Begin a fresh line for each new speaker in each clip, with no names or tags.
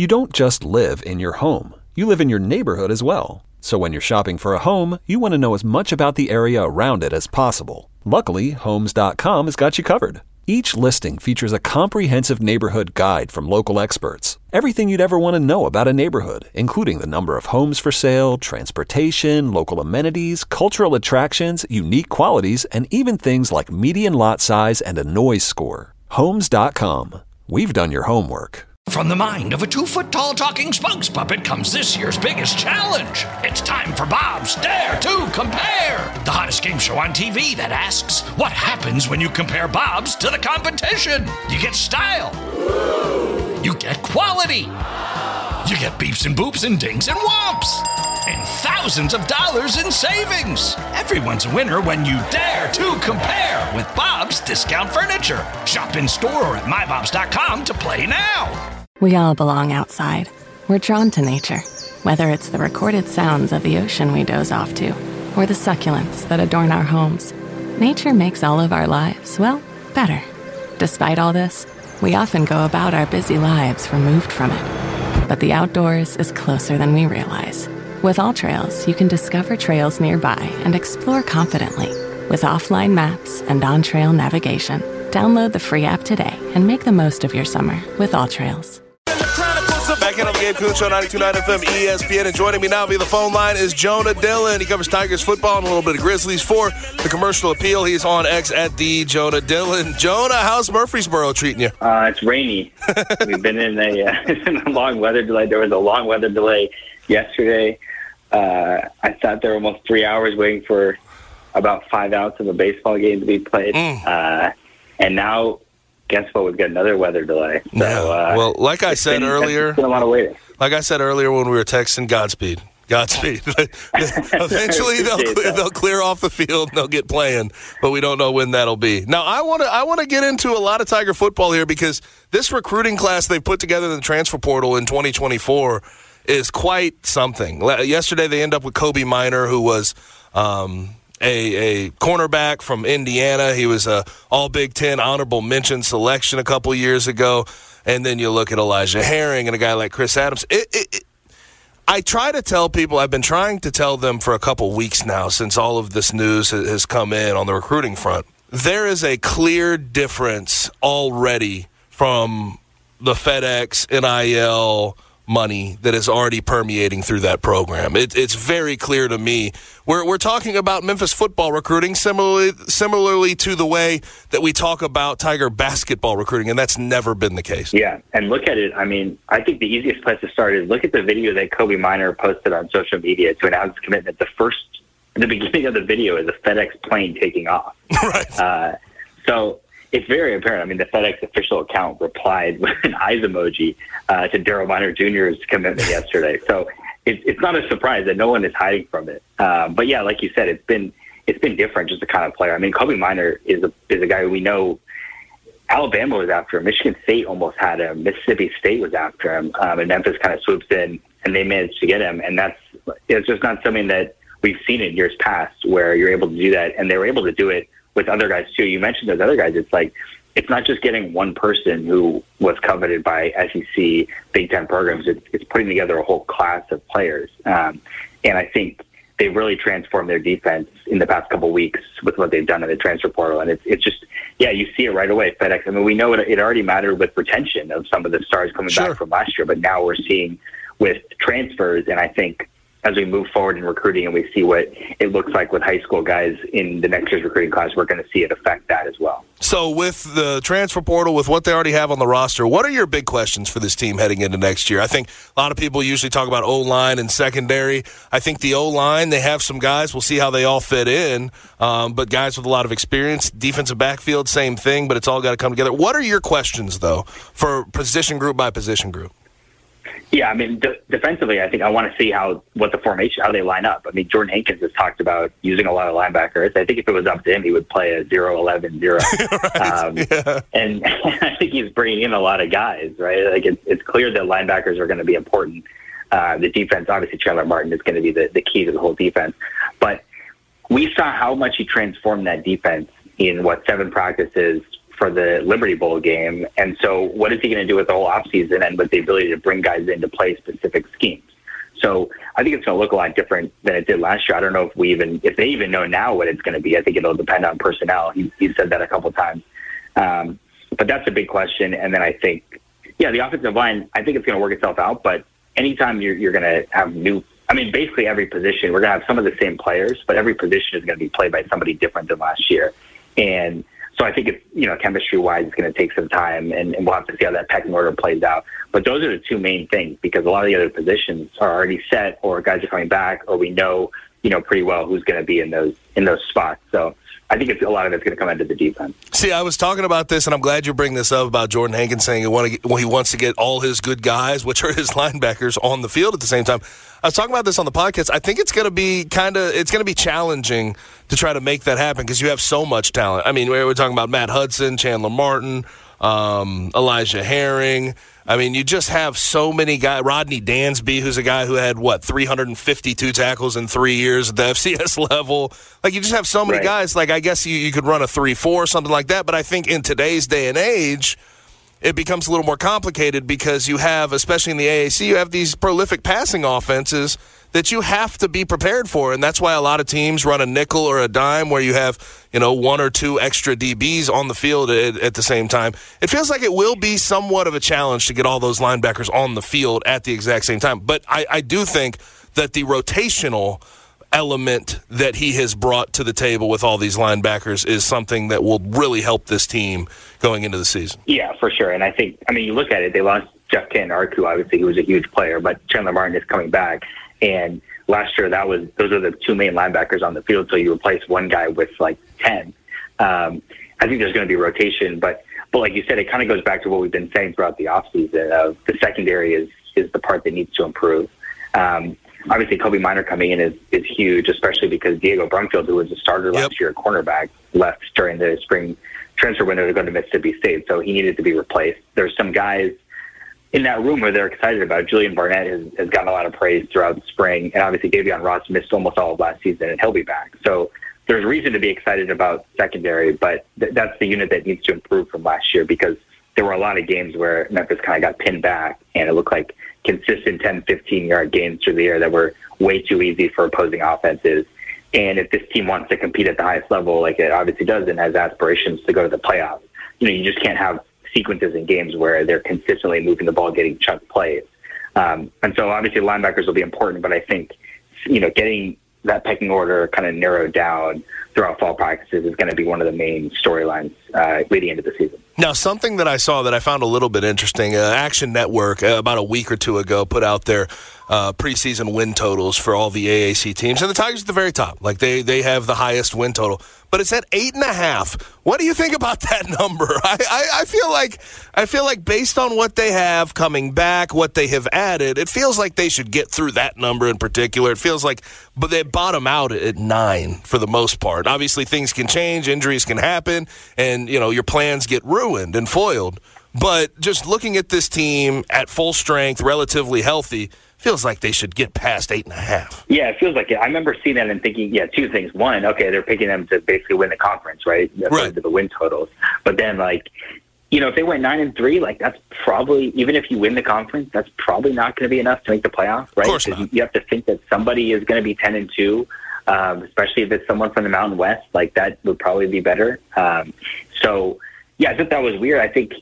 You don't just live in your home. You live in your neighborhood as well. So when you're shopping for a home, you want to know as much about the area around it as possible. Luckily, Homes.com has got you covered. Each listing features a comprehensive neighborhood guide from local experts. Everything you'd ever want to know about a neighborhood, including the number of homes for sale, transportation, local amenities, cultural attractions, unique qualities, and even things like median lot size and a noise score. Homes.com. We've done your homework.
From the mind of a 2-foot-tall talking Spunks puppet comes this year's biggest challenge. It's time for Bob's Dare to Compare, the hottest game show on TV that asks, what happens when you compare Bob's to the competition? You get style. You get quality. You get beeps and boops and dings and whomps. And thousands of dollars in savings. Everyone's a winner when you dare to compare with Bob's Discount Furniture. Shop in store or at mybobs.com to play now.
We all belong outside. We're drawn to nature, whether it's the recorded sounds of the ocean we doze off to, or the succulents that adorn our homes. Nature makes all of our lives, well, better. Despite all this, we often go about our busy lives removed from it. But the outdoors is closer than we realize. With AllTrails, you can discover trails nearby and explore confidently. With offline maps and on-trail navigation, download the free app today and make the most of your summer with AllTrails.
Back in on the Gabe Kuhn Show, 92.9 FM ESPN, and joining me now via the phone line is Jonah Dillon. He covers Tigers football and a little bit of Grizzlies for the Commercial Appeal. He's on X at the Jonah Dillon. Jonah, how's Murfreesboro treating you?
It's rainy. We've been in a long weather delay. There was a long weather delay yesterday. I sat there almost 3 hours waiting for about 5 outs of a baseball game to be played. And now, guess what? We've got another weather delay. So,
well, like I said earlier,
it's been a lot of waiting.
Like I said earlier when we were texting, Godspeed. Eventually they'll clear off the field and they'll get playing, but we don't know when that'll be. Now, I want to get into a lot of Tiger football here because this recruiting class they put together in the transfer portal in 2024 is quite something. Yesterday they end up with Kobe Minor, who was a cornerback from Indiana. He was a all Big Ten honorable mention selection a couple years ago. And then you look at Elijah Herring and a guy like Chris Adams. I try to tell people, I've been trying to tell them for a couple weeks now since all of this news has come in on the recruiting front. There is a clear difference already from the FedEx, NIL money that is already permeating through that program. It's very clear to me. We're talking about Memphis football recruiting similarly to the way that we talk about Tiger basketball recruiting, and that's never been the case.
Yeah, and look at it. I mean, I think the easiest place to start is look at the video that Kobe Minor posted on social media to announce commitment. The beginning of the video is a FedEx plane taking off.
Right.
So it's very apparent. I mean, the FedEx official account replied with an eyes emoji to Daryl Minor Jr.'s commitment yesterday. So it's not a surprise that no one is hiding from it. But yeah, like you said, it's been different, just the kind of player. I mean, Kobe Minor is a guy who we know. Alabama was after him. Michigan State almost had him. Mississippi State was after him. And Memphis kind of swoops in, and they managed to get him. And it's just not something that we've seen in years past where you're able to do that. And they were able to do it with other guys too. You mentioned those other guys. It's like, it's not just getting one person who was coveted by SEC Big Ten programs. It's putting together a whole class of players. And I think they've really transformed their defense in the past couple of weeks with what they've done in the transfer portal. And it's just, yeah, you see it right away. FedEx, I mean, we know it already mattered with retention of some of the stars coming back from last year, but now we're seeing with transfers. And I think as we move forward in recruiting and we see what it looks like with high school guys in the next year's recruiting class, we're going to see it affect that as well.
So with the transfer portal, with what they already have on the roster, what are your big questions for this team heading into next year? I think a lot of people usually talk about O-line and secondary. I think the O-line, they have some guys. We'll see how they all fit in, but guys with a lot of experience. Defensive backfield, same thing, but it's all got to come together. What are your questions, though, for position group by position group?
Yeah, I mean, defensively, I think I want to see how they line up. I mean, Jordan Hankins has talked about using a lot of linebackers. I think if it was up to him, he would play a 0-11-0.
Right,
And I think he's bringing in a lot of guys, right? Like it's clear that linebackers are going to be important. The defense, obviously, Chandler Martin is going to be the key to the whole defense. But we saw how much he transformed that defense in 7 practices for the Liberty Bowl game. And so what is he going to do with the whole offseason and with the ability to bring guys in to play specific schemes? So I think it's going to look a lot different than it did last year. I don't know if they even know now what it's going to be. I think it'll depend on personnel. He said that a couple of times. But that's a big question. And then I think, the offensive line, I think it's going to work itself out. But anytime you're going to have basically every position, we're going to have some of the same players, but every position is going to be played by somebody different than last year. And so I think it's, chemistry-wise, it's going to take some time, and we'll have to see how that pecking order plays out. But those are the two main things, because a lot of the other positions are already set, or guys are coming back, or we know, pretty well who's going to be in those spots. So I think a lot of it's going to come into the defense.
See, I was talking about this, and I'm glad you bring this up about Jordan Hankins saying he wants to get all his good guys, which are his linebackers, on the field at the same time. I was talking about this on the podcast. I think it's going to be challenging to try to make that happen because you have so much talent. I mean, we're talking about Matt Hudson, Chandler Martin, Elijah Herring. I mean, you just have so many guys. Rodney Dansby, who's a guy who had, 352 tackles in 3 years at the FCS level. Like, you just have so many guys. Like, I guess you could run a 3-4, something like that. But I think in today's day and age, it becomes a little more complicated because you have, especially in the AAC, you have these prolific passing offenses that you have to be prepared for. And that's why a lot of teams run a nickel or a dime where you have, one or two extra DBs on the field at the same time. It feels like it will be somewhat of a challenge to get all those linebackers on the field at the exact same time. But I do think that the rotational element that he has brought to the table with all these linebackers is something that will really help this team going into the season.
Yeah, for sure. And I think, you look at it, they lost Jeff Arku, obviously, who was a huge player, but Chandler Martin is coming back. And last year, those are the two main linebackers on the field. So you replace one guy with 10. I think there's going to be rotation, but like you said, it kind of goes back to what we've been saying throughout the offseason. Of the secondary is the part that needs to improve. Obviously, Kobe Minor coming in is huge, especially because Diego Brumfield, who was a starter last year at cornerback, left during the spring transfer window to go to Mississippi State. So he needed to be replaced. There's some guys in that room where they're excited about. Julian Barnett has gotten a lot of praise throughout the spring, and obviously Davion Ross missed almost all of last season, and he'll be back. So there's reason to be excited about secondary, but that's the unit that needs to improve from last year, because there were a lot of games where Memphis kind of got pinned back, and it looked like consistent 10, 15-yard gains through the air that were way too easy for opposing offenses. And if this team wants to compete at the highest level, like it obviously does, and has aspirations to go to the playoffs, you just can't have sequences in games where they're consistently moving the ball, getting chunk plays. And so obviously linebackers will be important, but I think, getting that pecking order kind of narrowed down throughout fall practices is going to be one of the main storylines leading into the season.
Now, something that I saw that I found a little bit interesting, Action Network about a week or two ago put out their preseason win totals for all the AAC teams, and the Tigers at the very top. Like they have the highest win total, but it's at 8.5. What do you think about that number? I feel like based on what they have coming back, what they have added, it feels like they should get through that number in particular. It feels like, but they bottom out at 9 for the most part. Obviously, things can change, injuries can happen, and your plans get ruined and foiled. But just looking at this team at full strength, relatively healthy, feels like they should get past 8.5.
Yeah, it feels like it. I remember seeing that and thinking, two things. One, okay, they're picking them to basically win the conference, right? According to the win totals. But then, if they went 9-3, that's probably, even if you win the conference, that's probably not going to be enough to make the playoffs, right?
Of course not.
You have to think that somebody is going to be 10-2, especially if it's someone from the Mountain West. That would probably be better. So, I thought that was weird. I think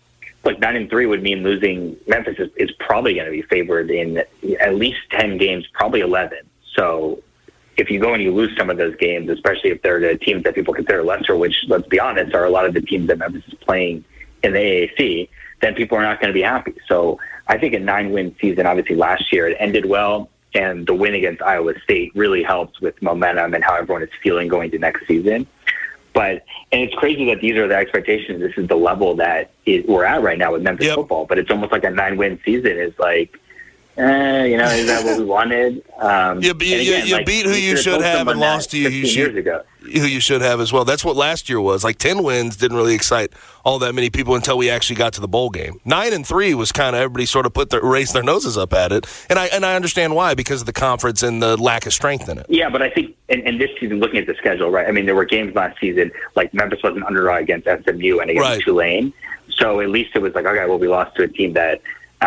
9-3 would mean losing. Memphis is probably going to be favored in at least 10 games, probably 11. So if you go and you lose some of those games, especially if they're the teams that people consider lesser, which, let's be honest, are a lot of the teams that Memphis is playing in the AAC, then people are not going to be happy. So I think a 9-win season, obviously last year, it ended well, and the win against Iowa State really helps with momentum and how everyone is feeling going to next season. And it's crazy that these are the expectations. This is the level that we're at right now with Memphis football. But it's almost like a 9-win season is is that what we wanted?
You beat who you should have and lost to
years ago.
Who you should have as well. That's what last year was. Like 10 wins didn't really excite all that many people until we actually got to the bowl game. 9-3 was kind of everybody sort of raised their noses up at it, and I understand why, because of the conference and the lack of strength in it.
Yeah, but I think in this season, looking at the schedule, right? I mean, there were games last season like Memphis was an underdog against SMU and against Tulane, so at least it was like, okay, well, we lost to a team that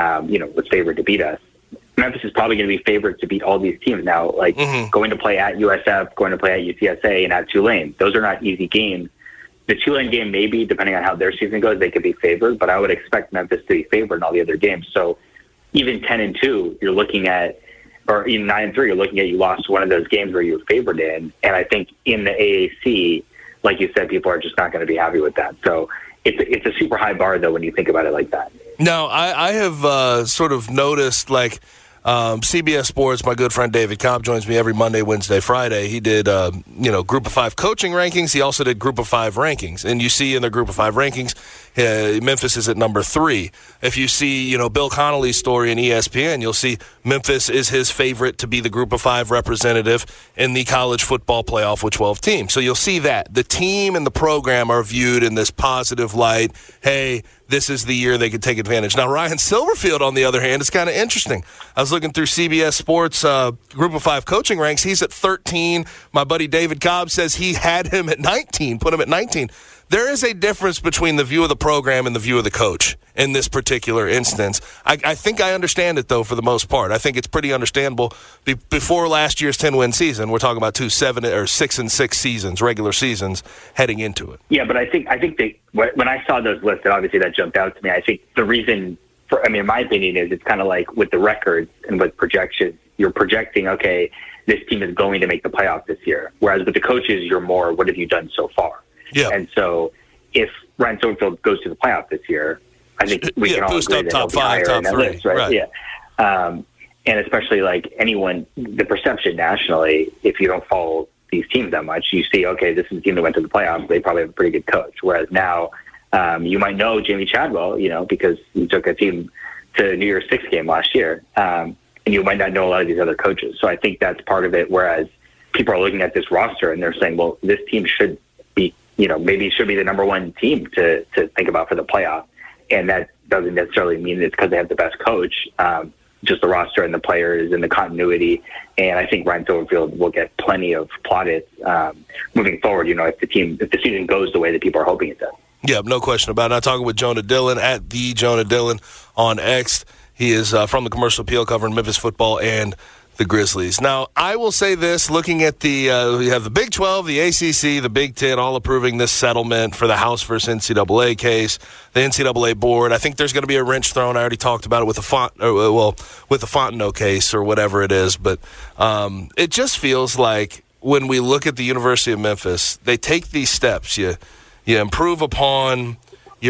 was favored to beat us. Memphis is probably going to be favored to beat all these teams now, like going to play at USF, going to play at UTSA, and at Tulane. Those are not easy games. The Tulane game, maybe, depending on how their season goes, they could be favored, but I would expect Memphis to be favored in all the other games. So even 10-2, you're looking at, or even 9-3, you're looking at you lost one of those games where you were favored in. And I think in the AAC, like you said, people are just not going to be happy with that. So it's a super high bar, though, when you think about it like that.
Now, I have sort of noticed, like, CBS Sports, my good friend David Cobb joins me every Monday, Wednesday, Friday. He did, Group of 5 coaching rankings. He also did Group of 5 rankings. And you see in the Group of 5 rankings, Memphis is at number 3. If you see, Bill Connolly's story in ESPN, you'll see Memphis is his favorite to be the Group of 5 representative in the college football playoff with 12 teams. So you'll see that. The team and the program are viewed in this positive light. Hey, this is the year they could take advantage. Now, Ryan Silverfield, on the other hand, is kind of interesting. I was looking through CBS Sports Group of 5 coaching ranks. He's at 13. My buddy David Cobb says he had him at 19, put him at 19. There is a difference between the view of the program and the view of the coach in this particular instance. I think I understand it, though, for the most part. I think it's pretty understandable. Before last year's 10-win season, we're talking about 2 6-6 seasons, regular seasons, heading into it.
Yeah, but I think when I saw those listed, obviously that jumped out to me. I think the reason, in my opinion, is it's kind of like with the records and with projections, you're projecting, okay, this team is going to make the playoff this year. Whereas with the coaches, you're more, what have you done so far?
Yeah.
And so if Ryan Silverfield goes to the playoff this year, I think we can all agree that he'll be higher in that list, right? Yeah. And especially like anyone, the perception nationally, if you don't follow these teams that much, you see, okay, this is a team that went to the playoffs. They probably have a pretty good coach. Whereas now you might know Jamie Chadwell, because he took a team to New Year's Six game last year. And you might not know a lot of these other coaches. So I think that's part of it. Whereas people are looking at this roster and they're saying, well, this team should be, maybe it should be the number one team to think about for the playoff. And that doesn't necessarily mean it's because they have the best coach, just the roster and the players and the continuity. And I think Ryan Silverfield will get plenty of plaudits moving forward, if the season goes the way that people are hoping it does.
Yeah, no question about it. I'm talking with Jonah Dillon at the Jonah Dillon on X. He is from the Commercial Appeal covering Memphis football and the Grizzlies. Now, I will say this, looking at we have the Big 12, the ACC, the Big 10, all approving this settlement for the House versus NCAA case, the NCAA board. I think there's going to be a wrench thrown. I already talked about it with the Fontenot case or whatever it is, but it just feels like when we look at the University of Memphis, they take these steps. You improve upon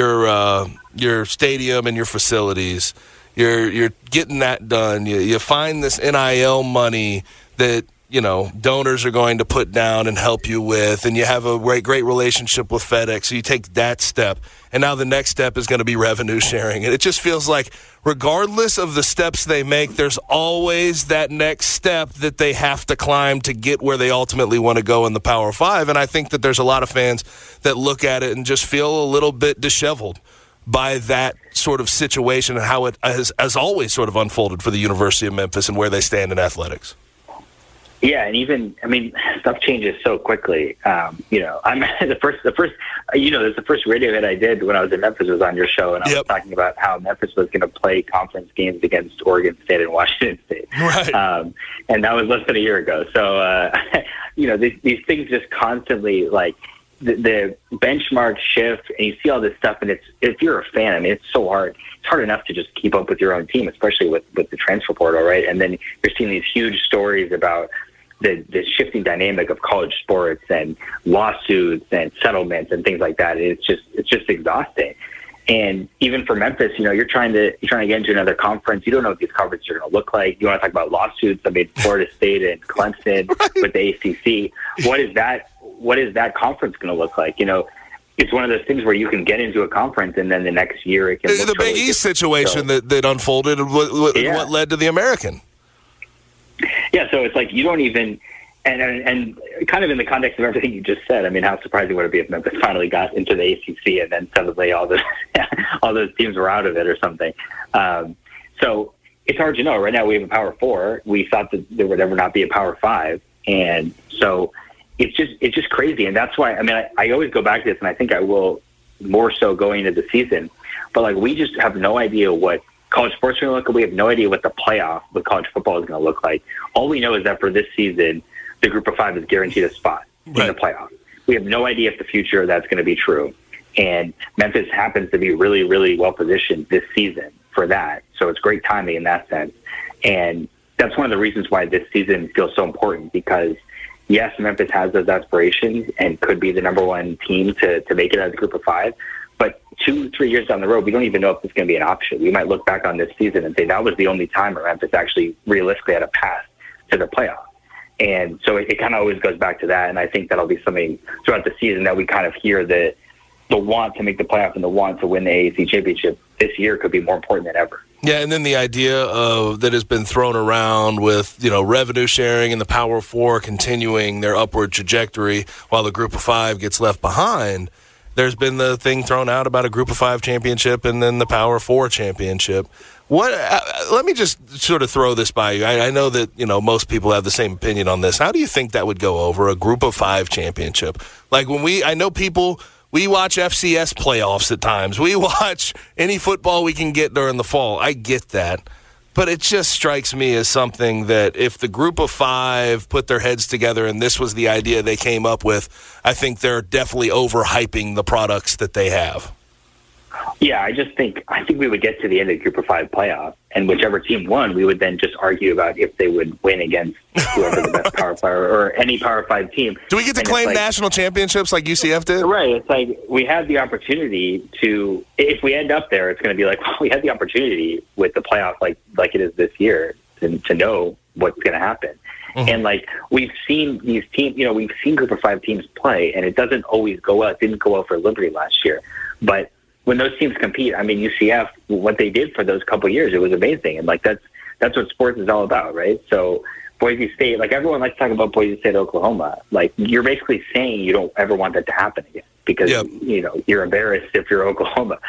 your stadium and your facilities. You're getting that done. You find this NIL money that, donors are going to put down and help you with, and you have a great relationship with FedEx. So you take that step, and now the next step is going to be revenue sharing. And it just feels like regardless of the steps they make, there's always that next step that they have to climb to get where they ultimately want to go in the Power Five. And I think that there's a lot of fans that look at it and just feel a little bit disheveled by that sort of situation and how it has always sort of unfolded for the University of Memphis and where they stand in athletics.
Yeah, and even, stuff changes so quickly. I'm the first radio hit I did when I was in Memphis was on your show, and I was talking about how Memphis was going to play conference games against Oregon State and Washington State.
Right.
And that was less than a year ago. So, these things just constantly, like, the benchmark shift, and you see all this stuff, and if you're a fan, it's so hard. It's hard enough to just keep up with your own team, especially with the transfer portal, right? And then you're seeing these huge stories about the shifting dynamic of college sports and lawsuits and settlements and things like that. It's just exhausting. And even for Memphis, you're trying to get into another conference. You don't know what these conferences are going to look like. You want to talk about lawsuits? Florida State and Clemson with the ACC. What is that conference going to look like? it's one of those things where you can get into a conference and then the next year it can
the Big East situation that unfolded what led to the American.
Yeah, so it's like you don't even and kind of in the context of everything you just said, I mean, how surprising would it be if Memphis finally got into the ACC and then suddenly all those teams were out of it or something. So it's hard to know. Right now we have a Power 4. We thought that there would ever not be a Power 5, and so it's just crazy. And that's why, I mean, I always go back to this, and I think I will more so going into the season. But like, we just have no idea what college sports are going to look like. We have no idea what the playoff with college football is going to look like. All we know is that for this season, the Group of 5 is guaranteed a spot in the playoff. We have no idea if the future of that's going to be true. And Memphis happens to be really, really well positioned this season for that. So it's great timing in that sense. And that's one of the reasons why this season feels so important, because yes, Memphis has those aspirations and could be the number one team to make it as a Group of 5. But 2-3 years down the road, we don't even know if it's going to be an option. We might look back on this season and say that was the only time where Memphis actually realistically had a path to the playoff. And so it kind of always goes back to that. And I think that'll be something throughout the season that we kind of hear the want to make the playoff and the want to win the AAC championship this year could be more important than ever.
Yeah, and then the idea of that has been thrown around with, revenue sharing and the Power 4 continuing their upward trajectory while the Group of 5 gets left behind. There's been the thing thrown out about a Group of 5 championship and then the Power 4 championship. Let me just sort of throw this by you. I know that, most people have the same opinion on this. How do you think that would go over, a Group of 5 championship? Like I know people, we watch FCS playoffs at times. We watch any football we can get during the fall. I get that. But it just strikes me as something that if the Group of 5 put their heads together and this was the idea they came up with, I think they're definitely overhyping the products that they have.
Yeah, I think we would get to the end of the Group of 5 playoff, and whichever team won, we would then just argue about if they would win against whoever the best Power 5 or any Power 5 team.
Do we get to claim national championships like UCF did?
Right. It's like we had the opportunity to, if we end up there, it's going to be like, well, we had the opportunity with the playoff like it is this year to know what's going to happen. Mm-hmm. And like we've seen these teams, we've seen Group of 5 teams play, and it doesn't always go well. It didn't go well for Liberty last year, but when those teams compete, I mean, UCF, what they did for those couple of years, it was amazing. And like, that's what sports is all about, right? So Boise State, like everyone likes to talk about Boise State, Oklahoma. Like you're basically saying you don't ever want that to happen again because, you're embarrassed if you're Oklahoma.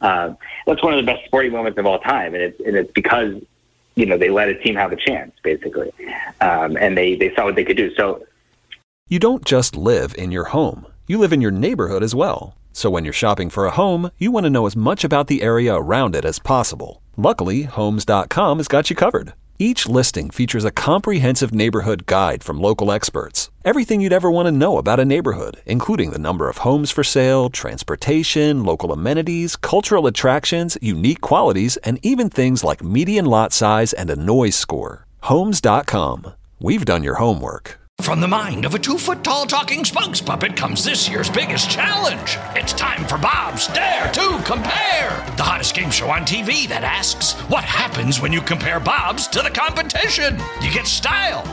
That's one of the best sporting moments of all time. And it's because, they let a team have a chance basically. And they saw what they could do. So
you don't just live in your home. You live in your neighborhood as well. So when you're shopping for a home, you want to know as much about the area around it as possible. Luckily, Homes.com has got you covered. Each listing features a comprehensive neighborhood guide from local experts. Everything you'd ever want to know about a neighborhood, including the number of homes for sale, transportation, local amenities, cultural attractions, unique qualities, and even things like median lot size and a noise score. Homes.com. We've done your homework.
From the mind of a 2-foot-tall talking Spunks puppet comes this year's biggest challenge. It's time for Bob's Dare to Compare, the hottest game show on TV that asks, what happens when you compare Bob's to the competition? You get style.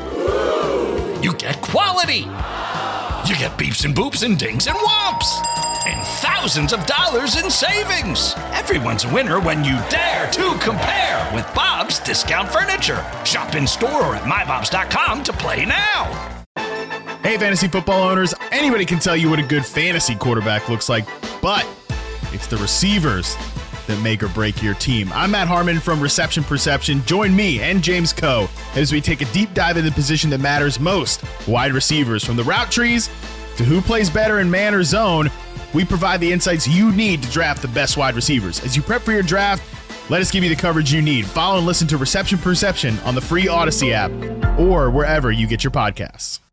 You get quality. You get beeps and boops and dings and whomps. And thousands of dollars in savings. Everyone's a winner when you dare to compare with Bob's Discount Furniture. Shop in store or at mybobs.com to play now.
Hey, fantasy football owners, anybody can tell you what a good fantasy quarterback looks like, but it's the receivers that make or break your team. I'm Matt Harmon from Reception Perception. Join me and James Coe as we take a deep dive into the position that matters most, wide receivers. From the route trees to who plays better in man or zone, we provide the insights you need to draft the best wide receivers. As you prep for your draft, let us give you the coverage you need. Follow and listen to Reception Perception on the free Odyssey app or wherever you get your podcasts.